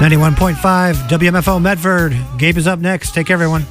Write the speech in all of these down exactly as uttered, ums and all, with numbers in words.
ninety-one point five W M F O Medford. Gabe is up next. Take care, everyone.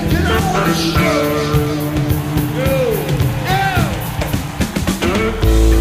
Show. Go. Yeah.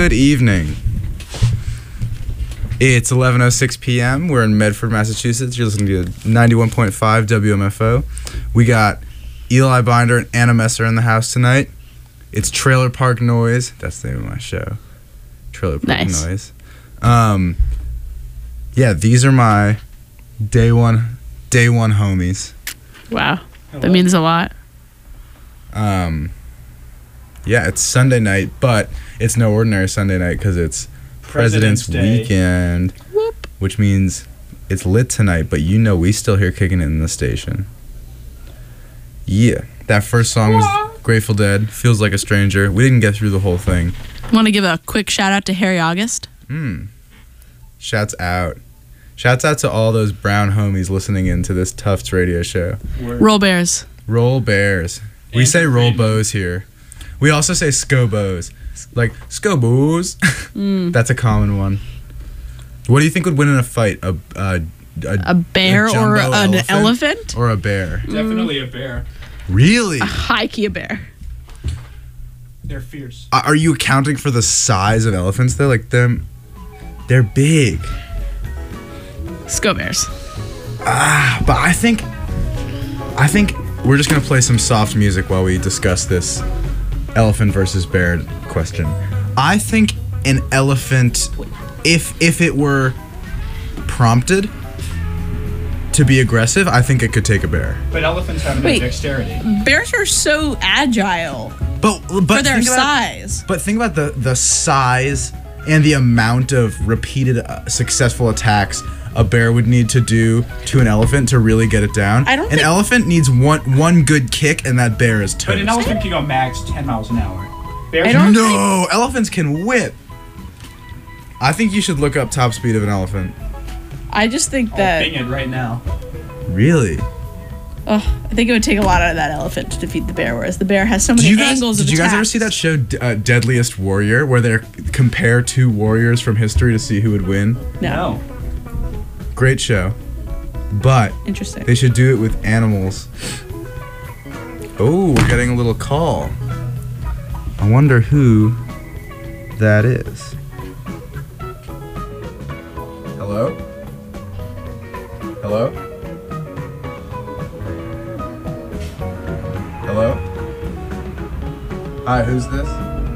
Good evening. It's eleven oh six p.m. We're in Medford, Massachusetts. You're listening to ninety-one point five W M F O. We got Eli Binder and Anna Messer in the house tonight. It's Trailer Park Noise. That's the name of my show. Trailer Park Nice. Noise. Um, yeah, these are my day one, day one homies. Wow. That means a lot. Um, yeah, it's Sunday night, but it's no ordinary Sunday night because it's President's, President's Day. Weekend, Whoop. which means it's lit tonight, but you know we still here kicking it in the station. Yeah, that first song was Grateful Dead, Feels Like a Stranger. We didn't get through the whole thing. Want to give a quick shout out to Harry August? Hmm. Shouts out. Shouts out to all those brown homies listening in to this Tufts radio show. Word. Roll Bears. Roll Bears. We Andrew say roll Friedman. bows here. We also say scobos. Like, scobos. Mm. That's a common one. What do you think would win in a fight? A a, a, A bear a or jumbo an elephant? or a bear? Definitely a bear. Really? A high key bear. They're fierce. Are you accounting for the size of elephants though? Like them, they're big. Sco Bears. Ah, but I think, I think we're just gonna play some soft music while we discuss this elephant versus bear question. I think an elephant, if if it were prompted to be aggressive, I think it could take a bear. But elephants have no Wait. dexterity. Bears are so agile But but for their think about, size. But think about the the size and the amount of repeated uh, successful attacks a bear would need to do to an elephant to really get it down. I don't An think- elephant needs one one good kick and that bear is But toast. an elephant can go max ten miles an hour. Bears I don't No, elephants can whip. I think you should look up top speed of an elephant. I just think I'll that bing it right now. Really? ugh, I think it would take a lot out of that elephant to defeat the bear, whereas the bear has so Did many you guys angles did of you guys ever attacks. see that show D- uh, Deadliest Warrior where they compare two warriors from history to see who would win? No. No. Great show. But Interesting. they should do it with animals. Oh, we're getting a little call. I wonder who that is. Hello? Hello? Hello? Hi, who's this?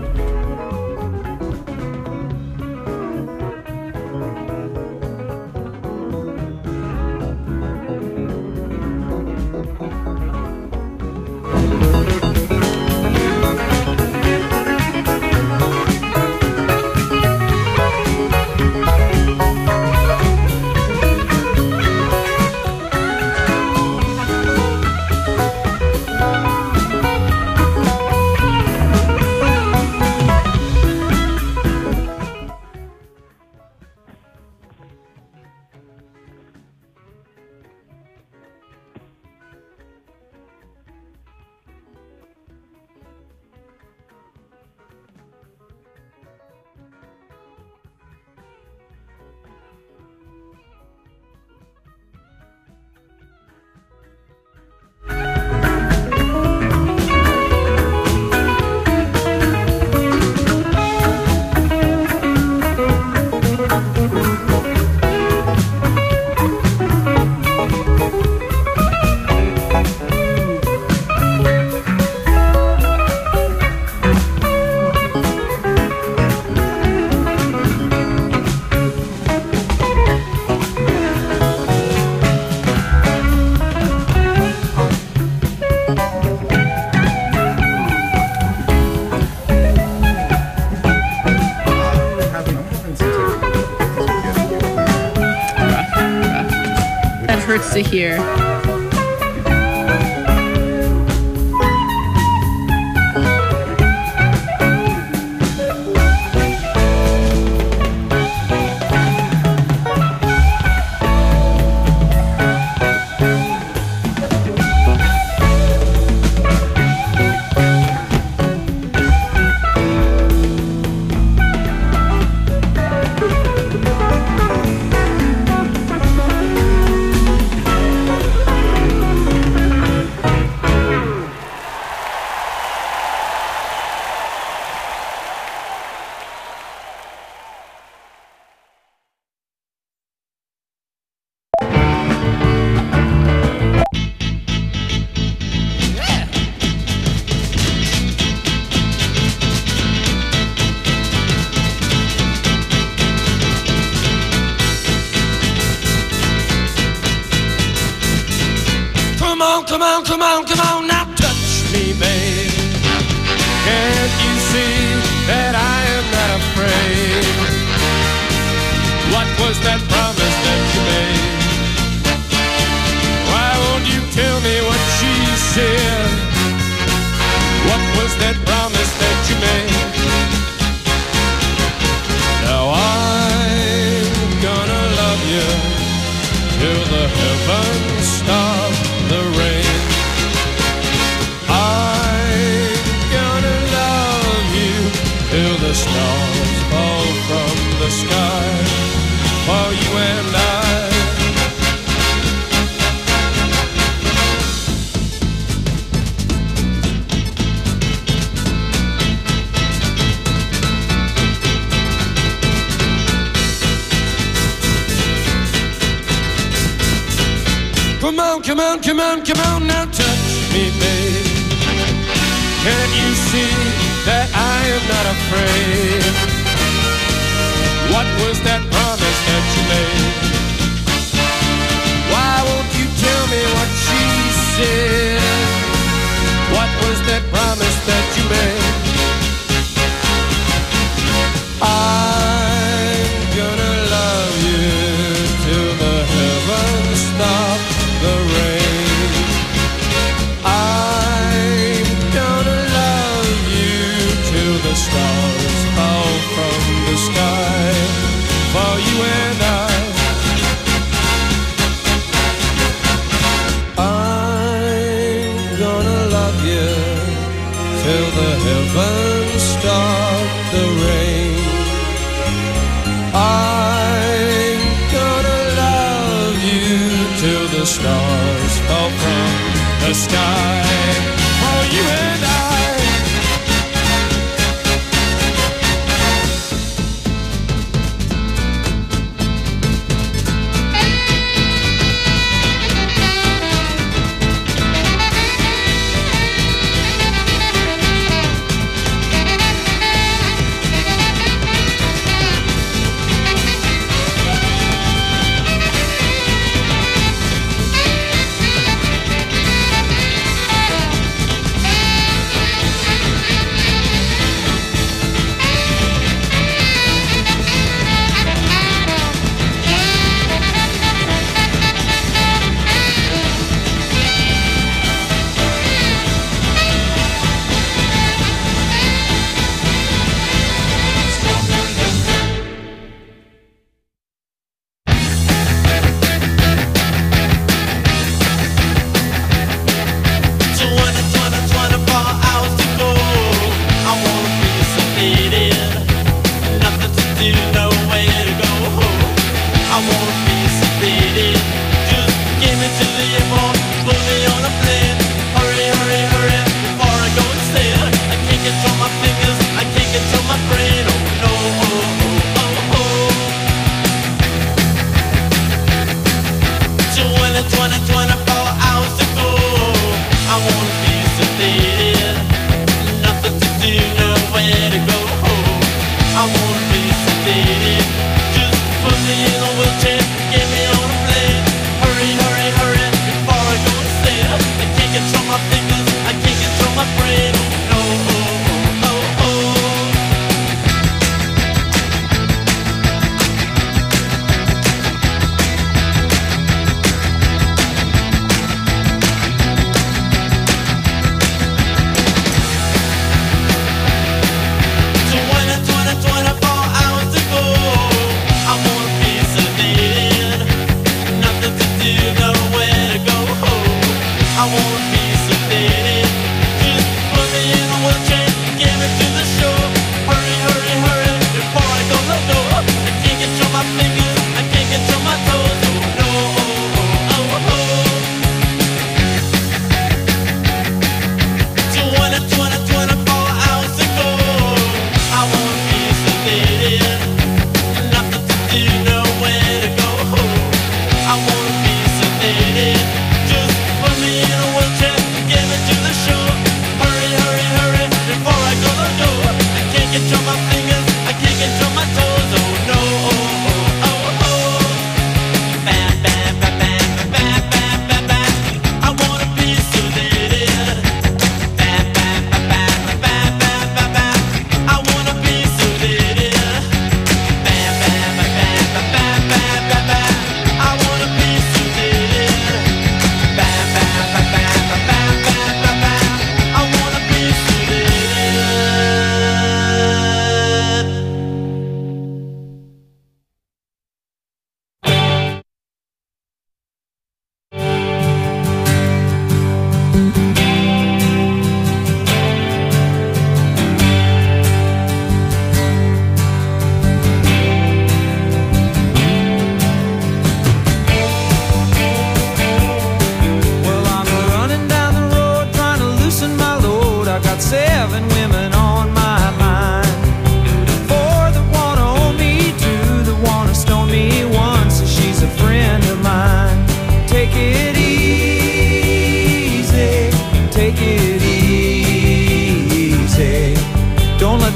That hurts to hear. Come on, come on, come on, come on, now touch me, babe. Can't you see that I am not afraid? What was that promise that you made? Why won't you tell me what she said? What was that promise that you made? Now I'm gonna love you till the heavens stop the rain. I'm gonna love you till the stars fall from the sky for you and I. Come on, come on, come on, come on, now touch me, babe. Can't you see that I am not afraid? What was that promise that you made? Why won't you tell me what she said? What was that promise that you made? I'm gonna love you till the heavens stop the rain. I'm gonna love you till the stars fall from the sky for you and I. I'm gonna love you till the heavens stop the rain. I'm gonna love you till the stars fall from the sky for you and I.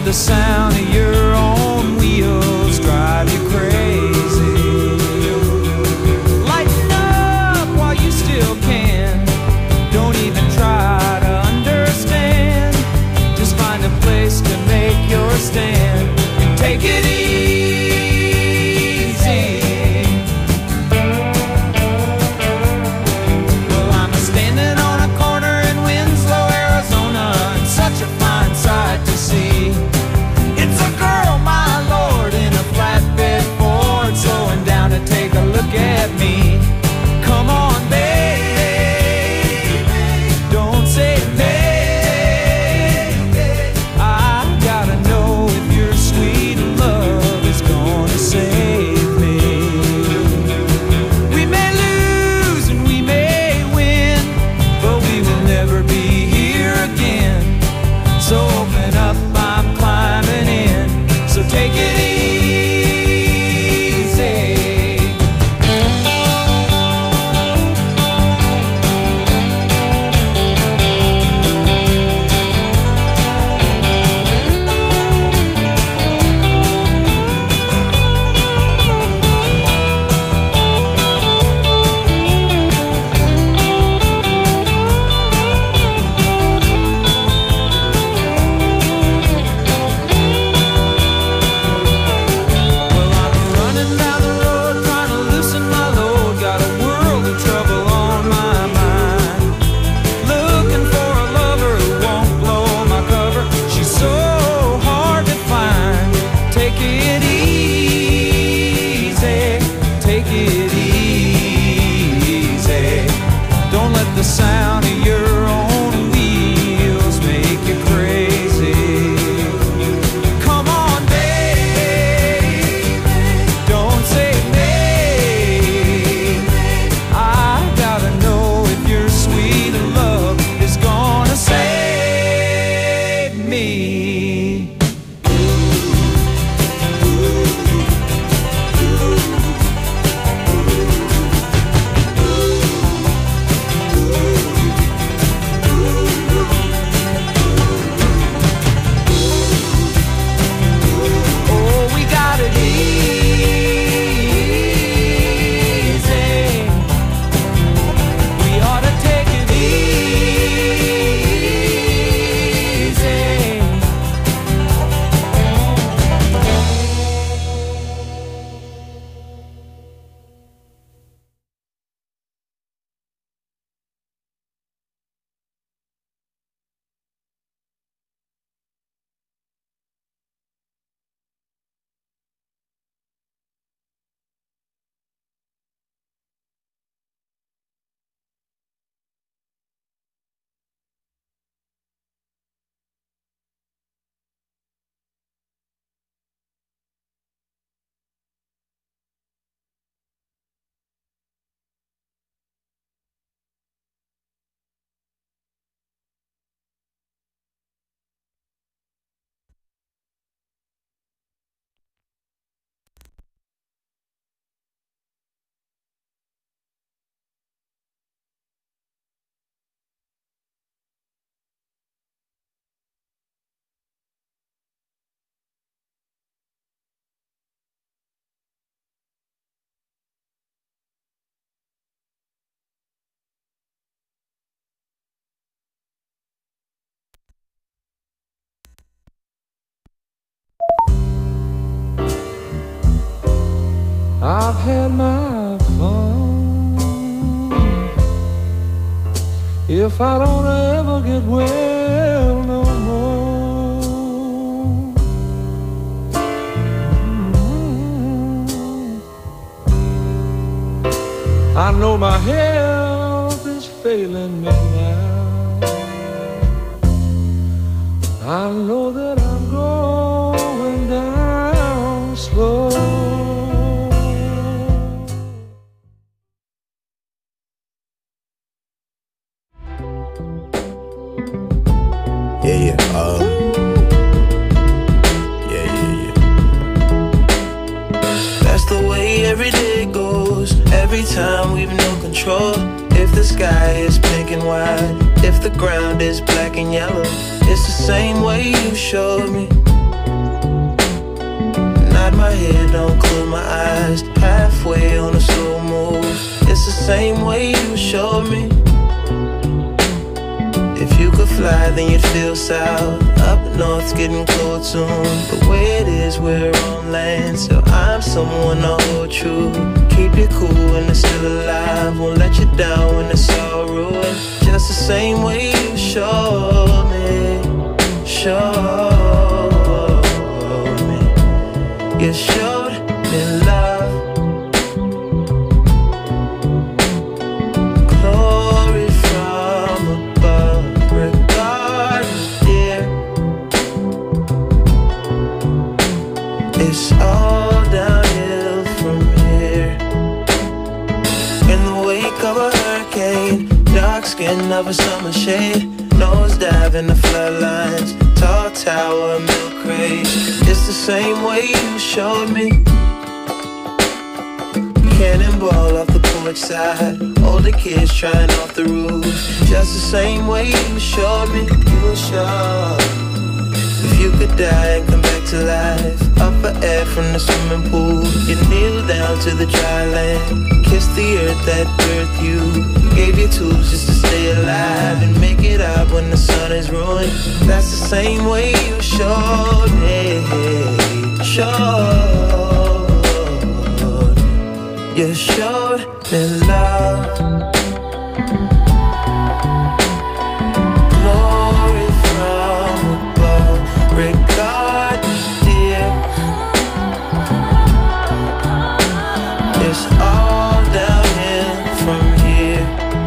the sound of your own wheels drive you crazy. Lighten up while you still can. Don't even try to understand. Just find a place to make your stand and take it easy. Well, I'm standing on a corner in Winslow, Arizona, and such a fine sight to see. It's a girl, my lord, in a flatbed Ford, slowing down to take a look at me. Come on, baby, don't say baby. I gotta know if your sweet love is gonna save me. We may lose and we may win, but we will never be here again. So open up, I'm climbing in. So take it easy. Well, I'm running down the road trying to loosen my load. Got a world of trouble on my mind. Looking for a lover who won't blow my cover. She's so hard to find. Take it easy. Take it easy. Don't let the sound of your own wheels make you crazy. Come on, baby, don't say maybe. I gotta know if your sweet love is gonna save me. Oh, we got it easy. We ought to take it easy. I've had my fun. If I don't ever get well no more, mm, I know my health is failing me now. I know that I'm going down slow. Yeah, yeah, uh, yeah, yeah, yeah. That's the way every day goes. Every time we've no control. If the sky is pink and white, if the ground is black and yellow, it's the same way you showed me. nod my head, don't close my eyes. Halfway on a slow move. It's the same way you showed me. If you could fly, then you'd feel south. Up north's getting cold soon. The way it is, we're on land, so I'm someone to hold true. Keep you cool when it's still alive. Won't let you down when it's all ruined. Just the same way you showed me. Showed me. You showed me love. Glory from above. Regardless, dear, it's all downhill from here. In the wake of a hurricane, dark skin of a summer shade, nosedive in the floodlines, tall tower, milk crate. It's the same way you showed me. Cannonball off the porch side, older kids trying off the roof. Just the same way you showed me. You were sure. If you could die and come back to life, up for air from the swimming pool, you kneel down to the dry land, kiss the earth that birthed you, gave you tools just to stay alive and make it up when the sun is ruined. That's the same way you showed me. Showed. You showed me love. Glory from above. Regardless, dear, it's all downhill from here.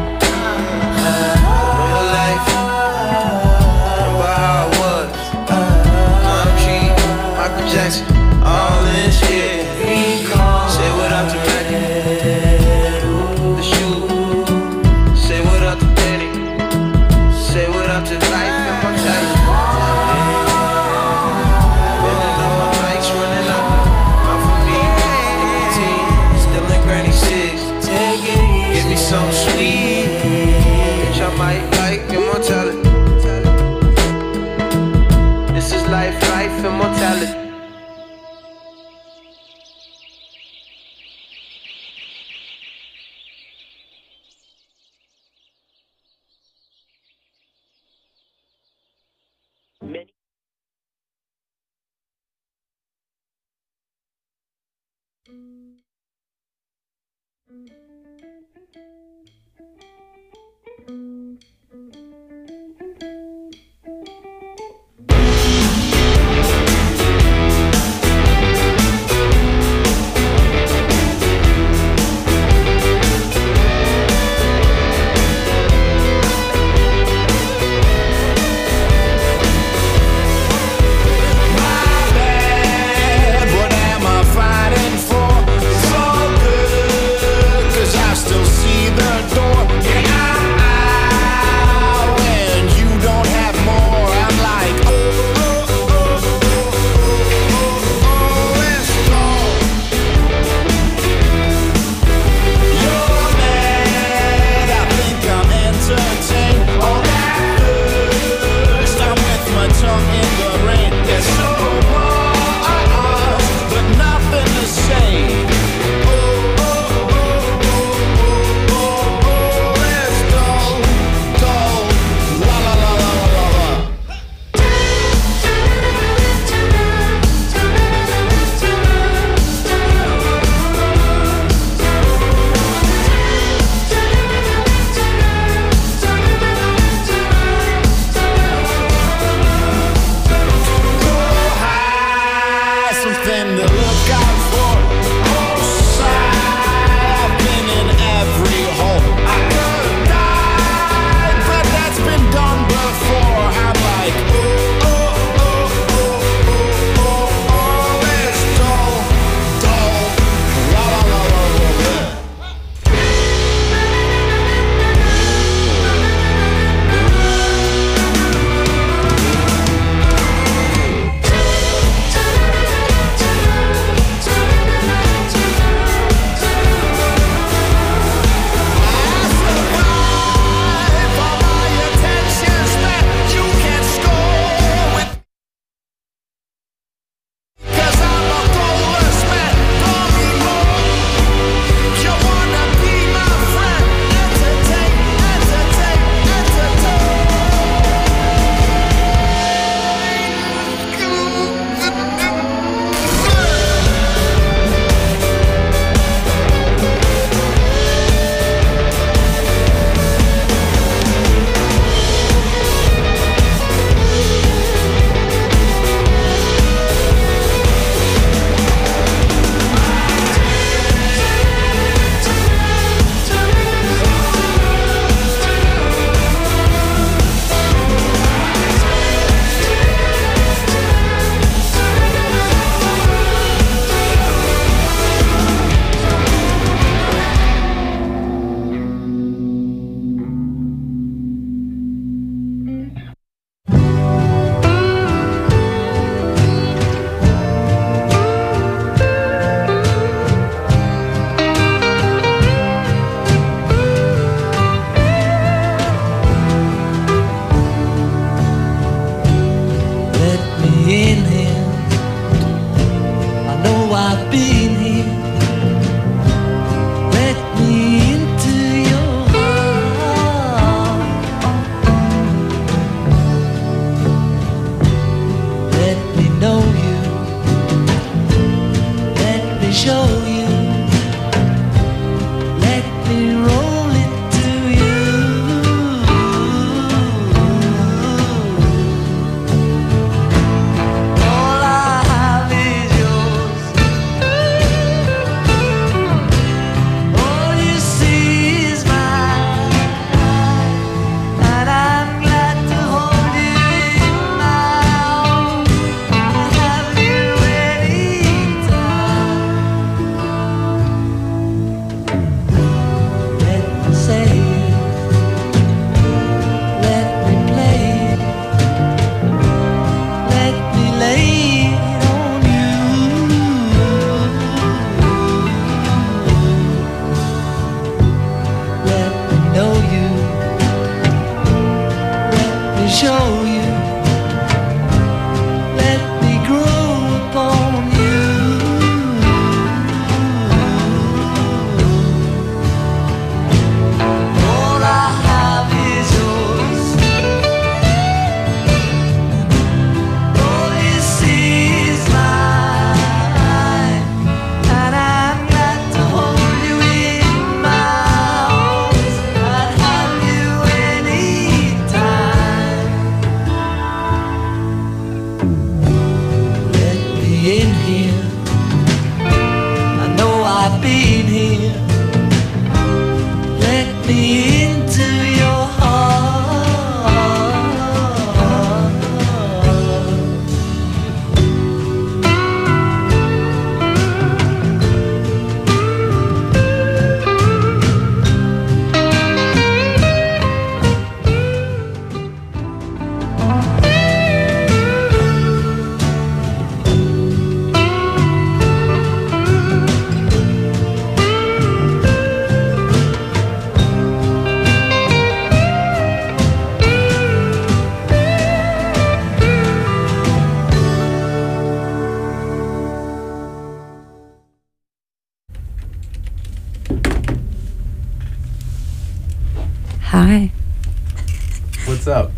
Real life, remember how it was. Tom G, Michael Jackson, all in shit. Say what up to Reggie, the shoe. Say what up to Danny. Say what up to life and mortality. Running up my bikes, running up. Not for me, nicotine, still in Granny Six. Take it easy, give me some sweet, bitch, I might like immortality. This is life, life, immortality. What am I fighting for? So good, 'cause know you. Let me show you. Let me grow upon you. All I have is yours. All you see is mine, and I've got to hold you in my arms. I'd have you anytime. Let me in here. I know I've been here. Let me into your heart. Hi. What's up?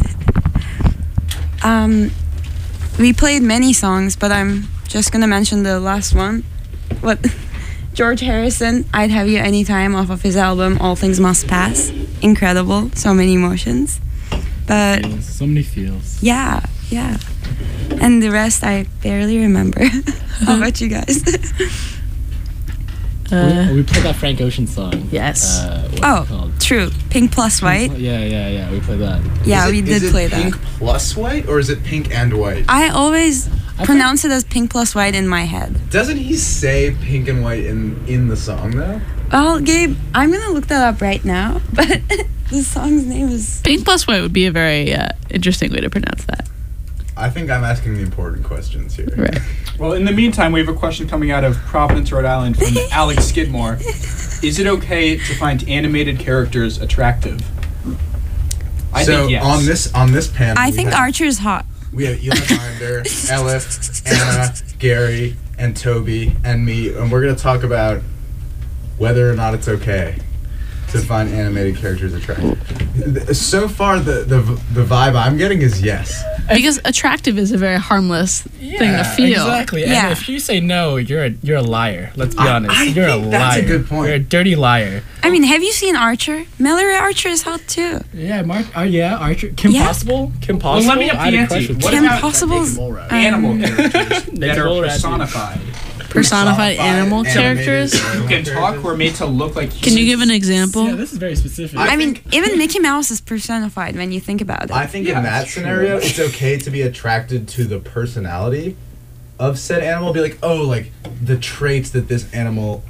Um, we played many songs, but I'm just gonna mention the last one. What? George Harrison, I'd Have You Anytime, off of his album All Things Must Pass. Incredible, so many emotions. But So many feels. yeah, yeah. And the rest I barely remember. How about you guys? Uh, we, we played that Frank Ocean song. Yes. Uh, what's it Oh, called? true. Pink Plus White. Yeah, yeah, yeah. We played that. Yeah, Is it- we is did it play pink that. plus white, or is it pink and white? I always I pronounce it as Pink Plus White in my head. Doesn't he say pink and white in in the song though? Well, Gabe, I'm gonna look that up right now, but the song's name is... Pink plus white would be a very uh, interesting way to pronounce that. I think I'm asking the important questions here. Right. Well, in the meantime, we have a question coming out of Providence, Rhode Island from Alex Skidmore. Is it okay to find animated characters attractive? I so think yes. on this on this panel, I we think have, Archer's hot. we have Eli Binder, Elif, Anna, Gary, and Toby, and me, and we're gonna talk about whether or not it's okay to find animated characters attractive. So far, the the the vibe I'm getting is yes. Because attractive is a very harmless thing to Yeah, feel. Exactly. Yeah. And if you say no, you're a you're a liar. Let's be I- honest. I you're think a liar. that's a good point. You're a dirty liar. I mean, have you seen Archer? Mallory Archer is hot too. Yeah, Mark. Oh yeah, Archer. Kim Yeah. Possible. Kim Well, Possible. let me up I had the a ante. crush with What Kim. Kim about Possible's animal um, characters that are Nicole Radley. personified? Personified animal animated characters. Who can talk who are made to look like Can you give an humans? example? Yeah, this is very specific. I I, mean, think- even Mickey Mouse is personified when you think about it. I think Yeah, in that that's true. scenario, it's okay to be attracted to the personality of said animal. Be like, oh, like the traits that this animal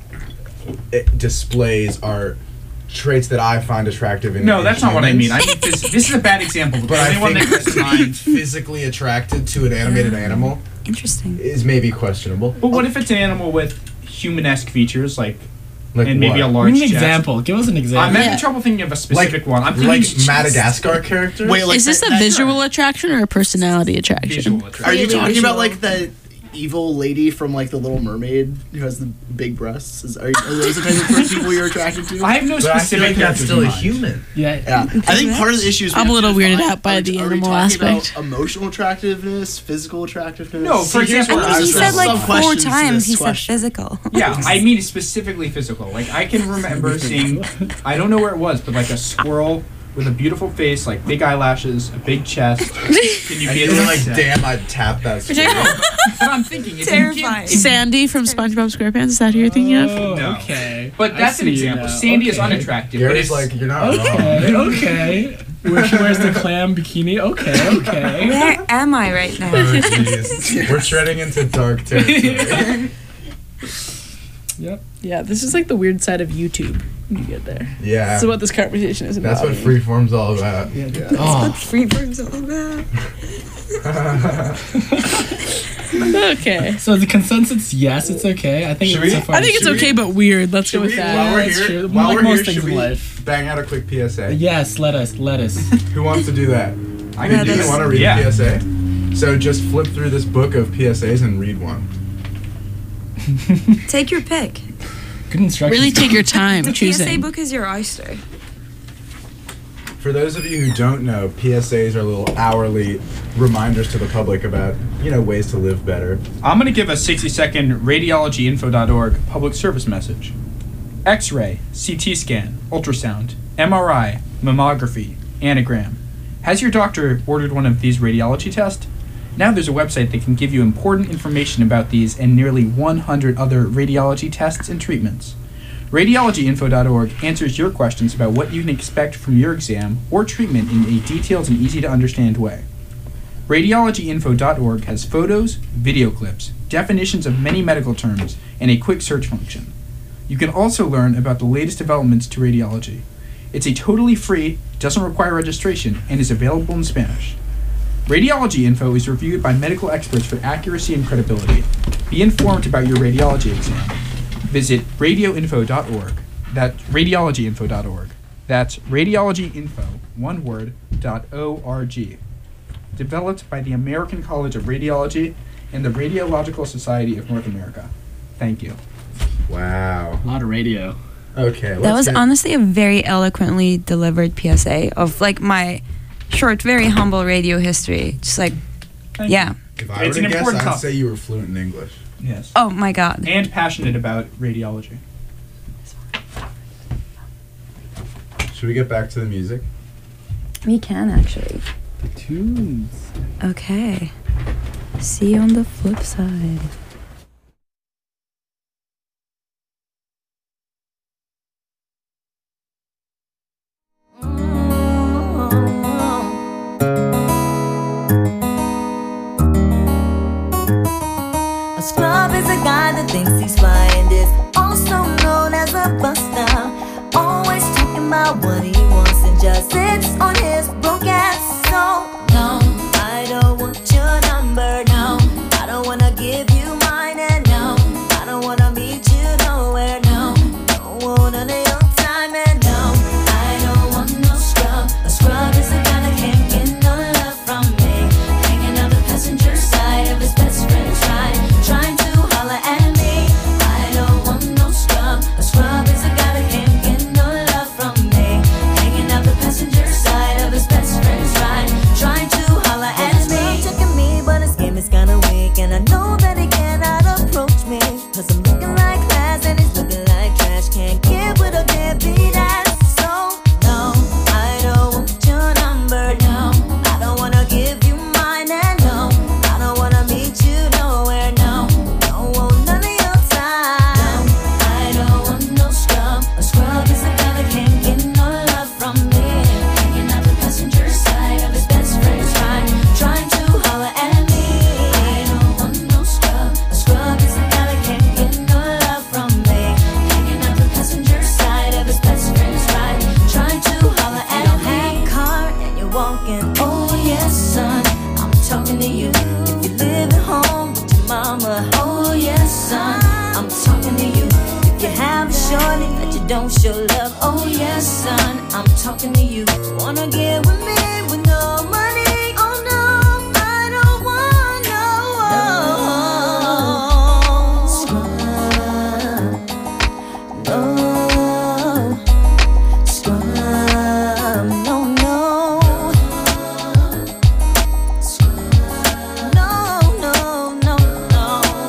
it displays are traits that I find attractive in. No, in that's not what I mean. humans. I mean this, this is a bad example. But the I only one think that comes to mind. physically attracted to an animated animal Interesting. is maybe questionable. But what if it's an animal with human-esque features, like, Like and maybe what? a large Give me an chest? example. Give us an I'm example. having Yeah. trouble thinking of a specific like one. I'm thinking like chest. Madagascar characters. Wait, like Is this that- a that- visual attraction or a personality attraction? Visual Are attraction. you talking Visual. about like the evil lady from like the Little Mermaid who has the big breasts? Is, are, are those the type of people you're attracted to? I have no But I feel specific like that's characters still in a mind. human. Yeah. Yeah, I think part of the issue is we I'm a have to little weirded define- out by are, the are we animal talking aspect. About emotional attractiveness, physical attractiveness. No, for See, here's example, where I I think he was said going. like Some four questions to times this he said question. physical. Yeah, I mean specifically physical. Like I can remember seeing, I don't know where it was, but like a squirrel with a beautiful face, like big eyelashes, a big chest. Can you And be you're like, that? damn, I'd tap that. You're talking squirrel. about But I'm thinking, if you Terrifying. give, if- Sandy from SpongeBob SquarePants. Is that who you're thinking of? Oh, No. okay. but I that's an see example. now. Sandy is Okay. unattractive. but Gary's it's, like, you're not wrong. Okay, okay. Where she wears the clam bikini. Okay, okay. Where am I right now? Oh, jeez. We're treading into dark territory. Yep. Yeah, this is like the weird side of YouTube. when You get there. Yeah. This is what this conversation is about. That's what freeform's all about. Oh. Freeform's all about. Okay. So the consensus, yes, it's okay. I think Should it's we- so far. I think it's Should okay, we- but weird. Let's go Should with we, that. while we're that's here, true. while Like we're most here, things should in we life. bang out a quick P S A? Yes, let us, let us. Who wants to do that? I Hey, can do do you it. want to read Yeah. a P S A? So just flip through this book of P S As and read one. Take your pick. Good instructions. Really take your time The P S A choosing. book is your oyster. For those of you who don't know, P S As are little hourly reminders to the public about, you know, ways to live better. I'm going to give a sixty second radiology info dot org public service message. X-ray, C T scan, ultrasound, M R I, mammography, anagram. Has your doctor ordered one of these radiology tests? Now there's a website that can give you important information about these and nearly one hundred other radiology tests and treatments. radiology info dot org answers your questions about what you can expect from your exam or treatment in a detailed and easy to understand way. radiology info dot org has photos, video clips, definitions of many medical terms, and a quick search function. You can also learn about the latest developments to radiology. It's a totally free, doesn't require registration, and is available in Spanish. Radiology Info is reviewed by medical experts for accuracy and credibility. Be informed about your radiology exam. Visit radio info dot org. That's radiology info dot org. That's radiologyinfo, one word, dot O R G. Developed by the American College of Radiology and the Radiological Society of North America. Thank you. Wow. A lot of radio. Okay. That let's was get- honestly a very eloquently delivered P S A of like my short, very humble radio history. Just like, Thank yeah. If I It's were an to guess, important I'd topic. say you were fluent in English. Yes. Oh my God. And passionate about radiology. Should we get back to the music? We can actually. The tunes. Okay. See you on the flip side. A scrub is a guy that thinks he's fly and is also known as a buster. Always talking about what he wants and just sits on his broke ass. So, no, I don't want your number, no. I don't wanna give you mine, and no, I don't wanna meet you nowhere, no. Don't want none of your time, and no, I don't want no scrub. A scrub is a guy that can't get no love from me. Hanging on the passenger side of his best friend's ride, trying to holler at me. I don't want no scrub. A scrub is a guy that can't get no love from me. Hanging out the passenger side of his best friend's ride, trying to holler at me. Checking me, but his game is kinda weak, and I know that he cannot approach me. Cause I'm looking like class and he's looking like trash. Can't get with a deadbeat ass. So, no, I don't want your number, no. I don't wanna give you mine, and no, I don't wanna meet you nowhere, no. Don't want none of your time. No, I don't want no scrub. A scrub is a guy that can't get no love from me. Hanging out the passenger side of his best friend's ride, trying to holler at me. I don't want no scrub. A scrub is a guy that can't get no love from me. Hanging out the passenger side of his best friend's ride, trying to holler at me. You don't have a car and you're walking. Oh yes, son, I'm talking to you. If you live at home with your mama. Oh yes, son, I'm talking to you. If you have a shorty that you don't show love. Oh yes, son, I'm talking to you. Wanna get with me with no money? Oh no, I don't want no scrub. No scrub. No, no. No, no, no, no.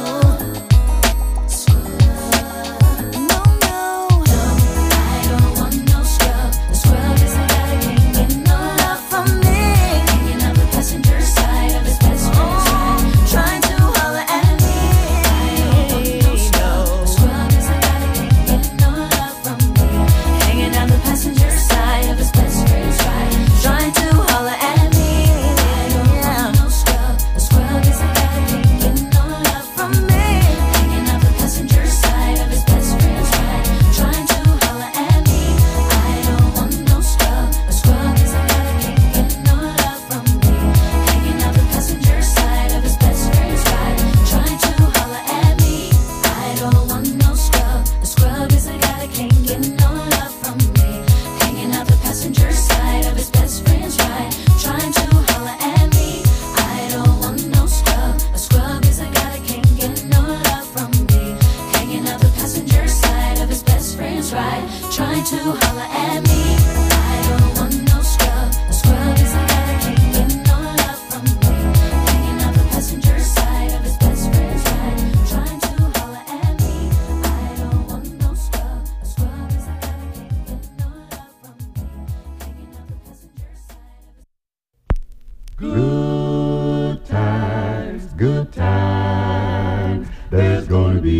No, no. I don't want no scrub. The scrub is a guy that can't get no love from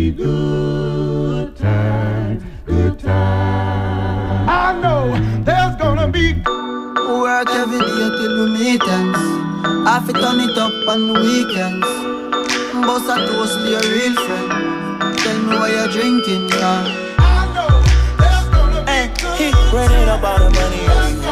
be good time, good time. I know there's gonna be work every day till we meet ends. Half it turn it up on the weekends. Boss a toast to your real friend. Tell me why you're drinking, man. Hey, he running up all the money on you.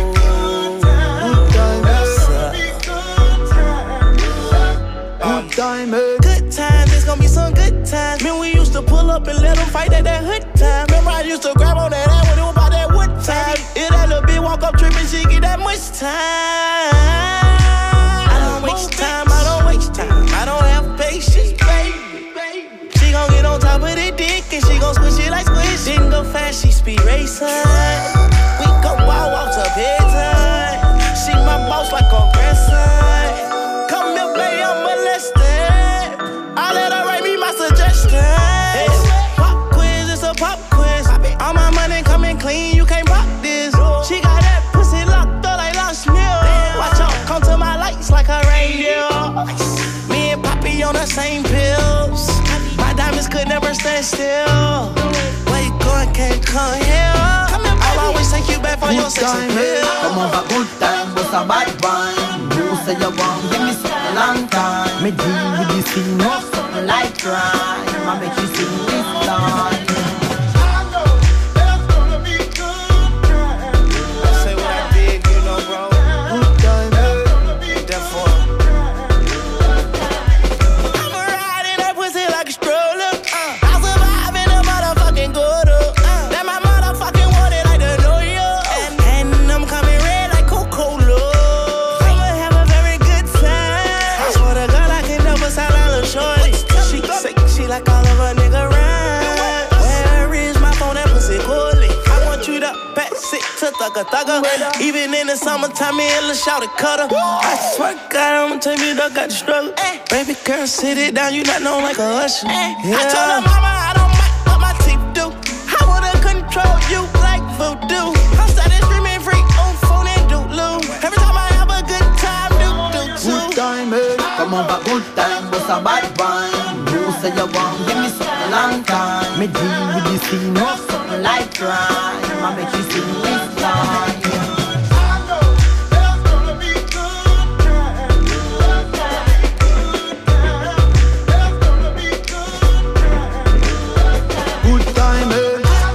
Good time, eh? Good times, it's gonna be some good times. Man, we used to pull up and let them fight at that hood time. Remember I used to grab on that ass when it was about that wood time. If that little bitch walk up tripping, she get that much time. I don't waste time, I don't waste time. I don't have patience, baby. She gon' get on top of the dick and she gon' squish it like squish. Didn't go fast, she speed racing. We go wild walks up bedtime. She my boss like a grandson. Come here, baby, I'm molested. I let her write me my suggestions. Pop quiz, it's a pop quiz. All my money coming clean, you can't rock this. She got that pussy locked up like Lost Mill. Watch out, come to my lights like a reindeer. Me and Poppy on the same pills. My diamonds could never stand still. Where you going, can't come here. I'll always take you back for your sex appeal. Come on, but good time, what's a bad one? You say you want, give me something long time. Me deal with this thing, no something like crime. I make you sing this line. Say what I did, you know, bro. Good time, eh? Therefore, I'ma ride in that pussy like a stroller. Uh, I survive in a motherfucking Gordo. Uh, that my motherfucking wanted like the New York. And, and I'm coming red like Coca-Cola. I'ma have a very good time. I swear to God, I can never sound like a shorty. She say she like all of a nigga rhyme. Where is my phone? That pussy coolly. I want you to pass it to thugger thugger. Even in the summertime, me and Lil' Shawty cutter. I swear to God, I'ma tell you, I got the struggle. Baby girl, sit it down, you not known like a usher. Yeah. I told her mama I don't mind what my teeth do. I wanna control you like voodoo. I'm started screaming free on phone and doodloo. Every time I have a good time, do do too. good time, eh? Come on, but good time, what's a bad one? You say you want, give me something long time. Me deal with this thing, no something like crime. I make you sing this line. Good time, eh?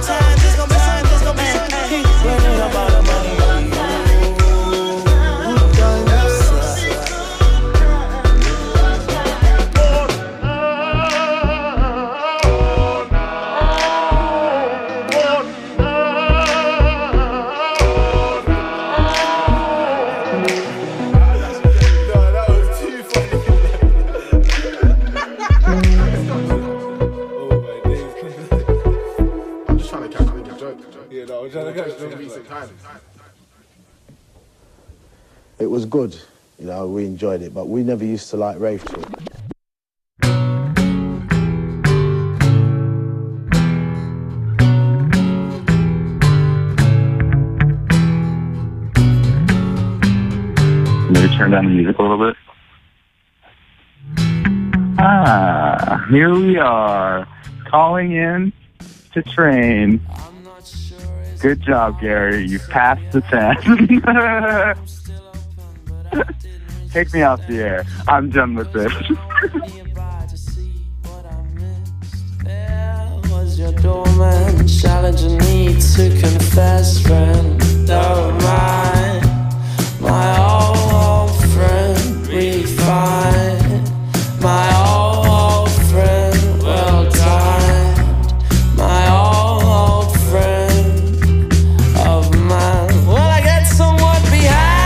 It was good, you know, we enjoyed it, but we never used to like rave talk. Maybe turn down the music a little bit. Ah, here we are, calling in to train. Good job, Gary. You passed the test. Take me off the air. I'm done with this. Was your doorman challenging me to confess, friend of mine? My old, old friend, refined. My old, old friend, well timed. My old, old friend of mine. Well, I get somewhat behind.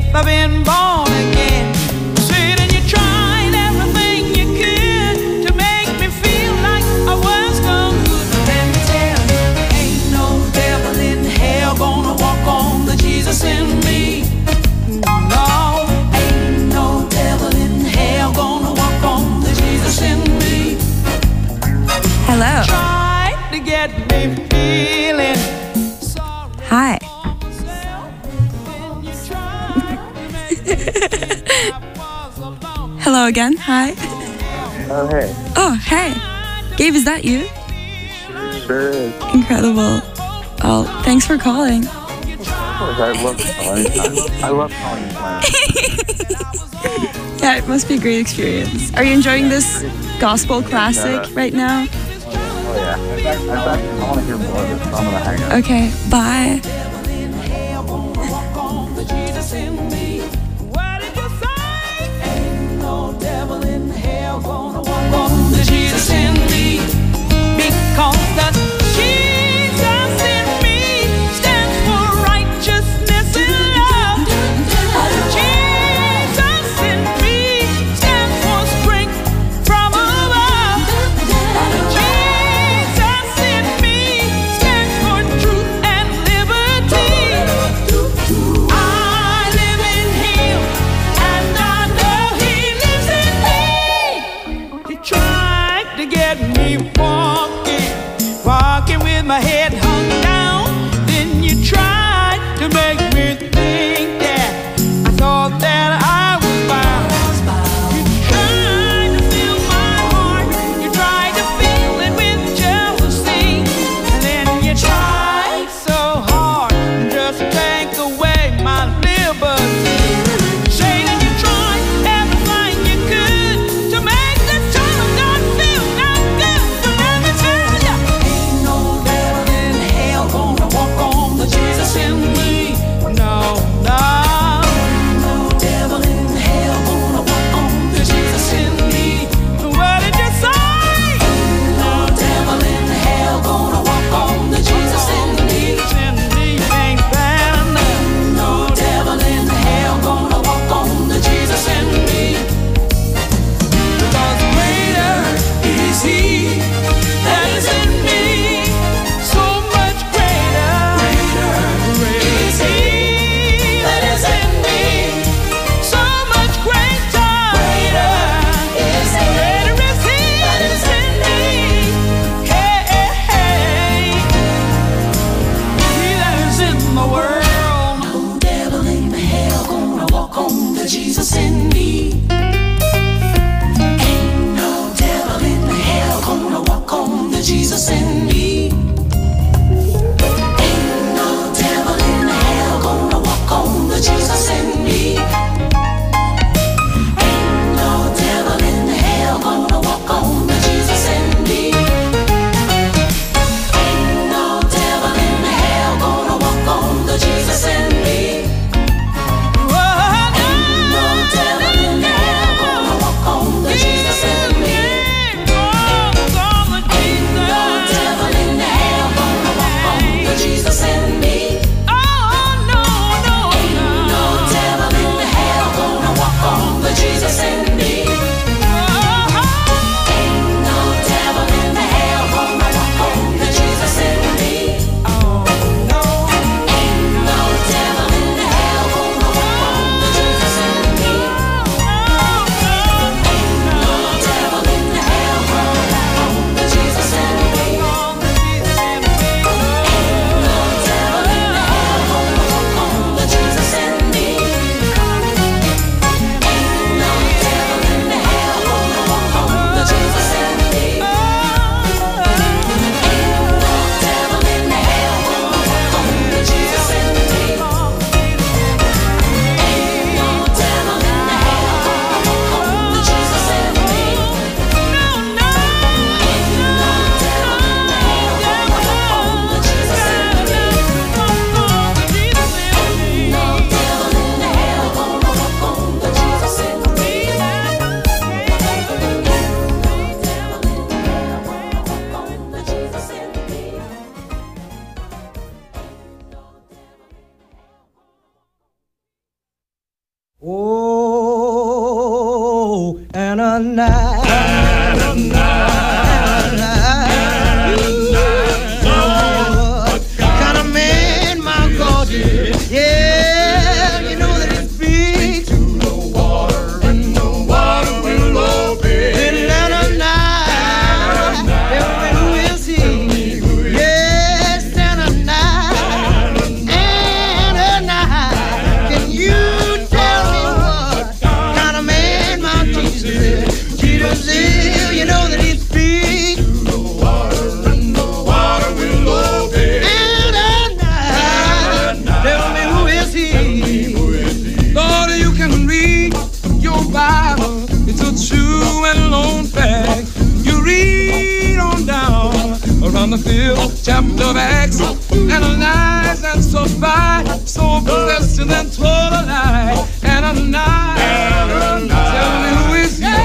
if I've been born again. Said and you tried everything you could to make me feel like I was gone good. But let me tell you, ain't no devil in hell gonna walk on the Jesus in me. No, ain't no devil in hell gonna walk on the Jesus in me. Hello. Try to get me feeling. Hi. Hello again. Hi. Oh, hey. Oh, hey. Gabe, is that you? Sure is. Incredible. Oh, thanks for calling. Of course, I love calling time. I love calling time. Yeah, it must be a great experience. Are you enjoying this gospel classic right now? Oh, yeah. In fact, in fact, I want to hear more of it, so I'm going to hang up. Okay, bye. The Jesus in me, because the Jesus in me stands for righteousness and love. Jesus in me stands for strength from above. Jesus in me stands for truth and liberty. Oh, and a night, and a night, and a night. Oh, what kind of man my God is? Yeah, you know that he speaks to the water, and the water will obey. And a night, tell me who is he? Yes, and a night, and a night. Can you tell me what kind of man my Jesus is? Jesus is, you know that he speaks to the water, and the water will obey. And a night, tell me who is he? Lord, you can read your Bible, it's a true and lone fact. You read on down around the fifth chapter of Acts, Ananias and Sapphira, so possessed and told a lie. And a night, tell me who is he?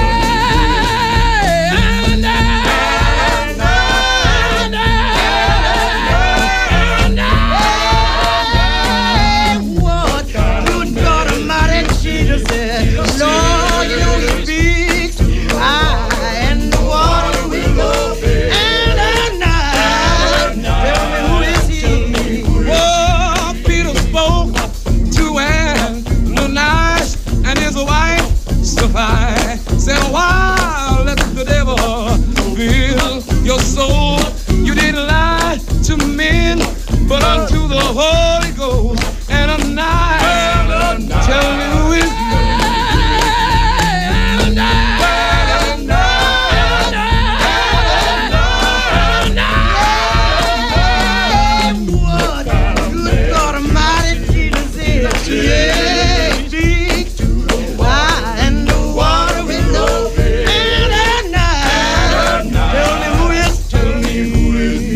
What good God Almighty Jesus said, Lord, you know he speaks, I and the water will go. And a night, tell me who is he? Oh, Peter spoke to Ananias and his wife Sapphira, said, why let the devil fill your soul? You didn't lie to men, but unto the Holy Ghost. And a night, tell me who is he? What good God Almighty Jesus is? Yeah, speak to the wine and the water will open. And a night, tell me who is, tell me who is he?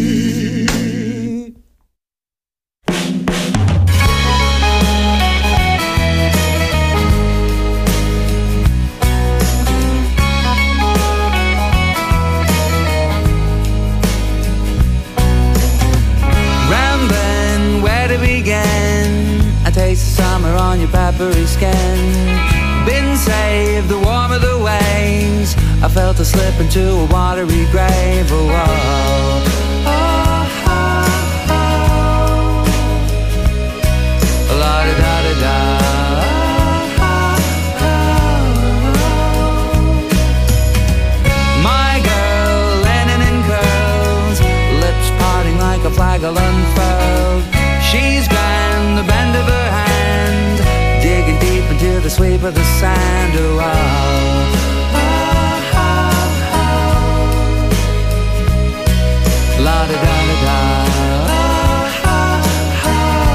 Rambling, where to begin? I taste the summer on your peppery skin. Been saved, the warm of the waves. I felt a slip into a watery grave. Oh, oh, oh, oh, oh. La da da da da. My girl, linen and curls, lips parting like a flagel unfurled. She's grand, the bend of her hand, digging deep into the sweep of the sand. Oh, oh, oh, oh, oh. La da da da da. Oh, oh,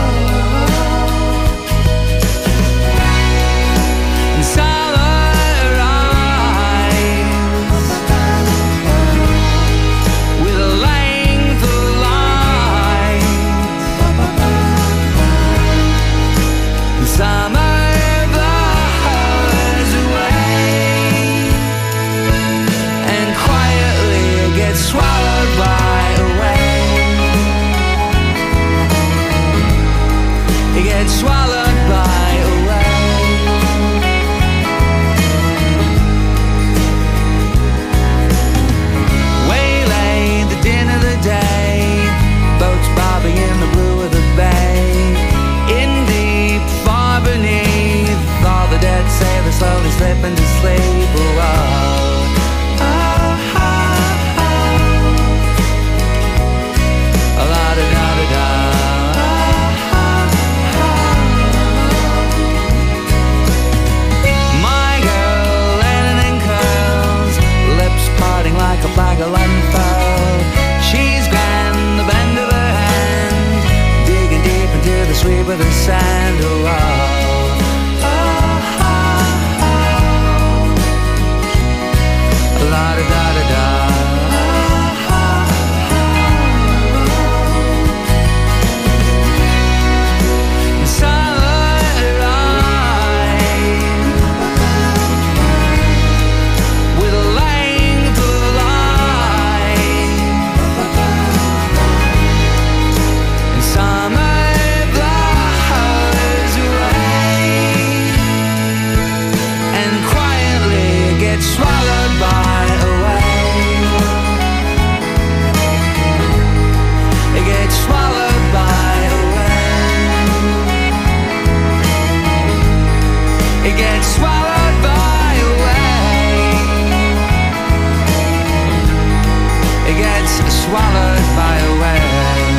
oh. And summer eyes with a length of light. Summer blows away, and quietly it gets swallowed by a wave. It gets swallowed by a wave. Waylay the din of the day, boats bobbing in the blue of the bay. In deep, far beneath, all the dead sailors slowly slip into sleep. Oh, oh, oh, oh, oh. La da da da da. My girl, linen and curls, lips parting like a flagel unfurled. She's grand, the bend of her hand, digging deep into the sweep of the sand. Oh, oh, oh, oh, oh. it gets swallowed by a wave. It gets swallowed by a wave.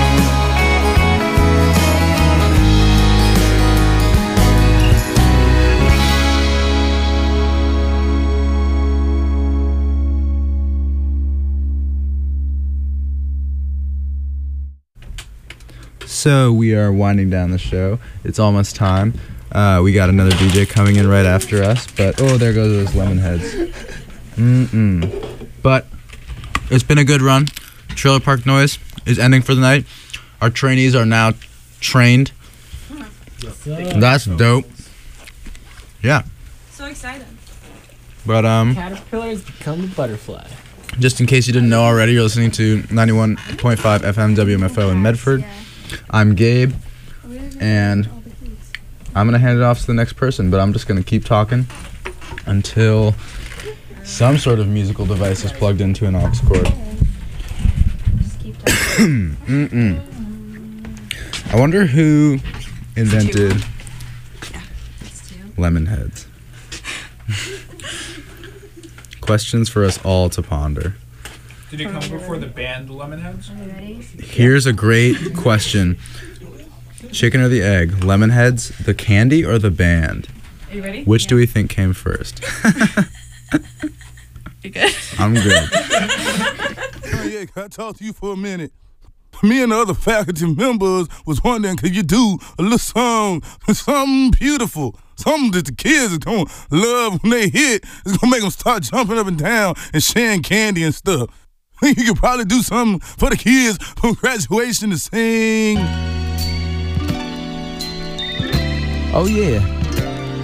So we are winding down the show. It's almost time. Uh, we got another D J coming in right after us, but oh, there goes those lemon heads. Mm-mm. But it's been a good run. Trailer Park Noise is ending for the night. Our trainees are now trained. That's dope. Yeah. So excited. But um, Caterpillars become a butterfly. just in case you didn't know already, you're listening to ninety-one point five F M W M F O in Medford. I'm Gabe, and I'm going to hand it off to the next person, but I'm just going to keep talking until some sort of musical device is plugged into an aux cord. Mm-mm. I wonder who invented lemon heads. Questions for us all to ponder. Did it come before the band Lemonheads? Here's a great question. Chicken or the egg? Lemonheads, the candy or the band? Are you ready? Which do we think came first? You good? I'm good. Oh, yeah, can I talk to you for a minute? Me and the other faculty members was wondering, could you do a little song, something beautiful, something that the kids are going to love when they hit. It's going to make them start jumping up and down and sharing candy and stuff. You could probably do something for the kids from graduation to sing. Oh, yeah.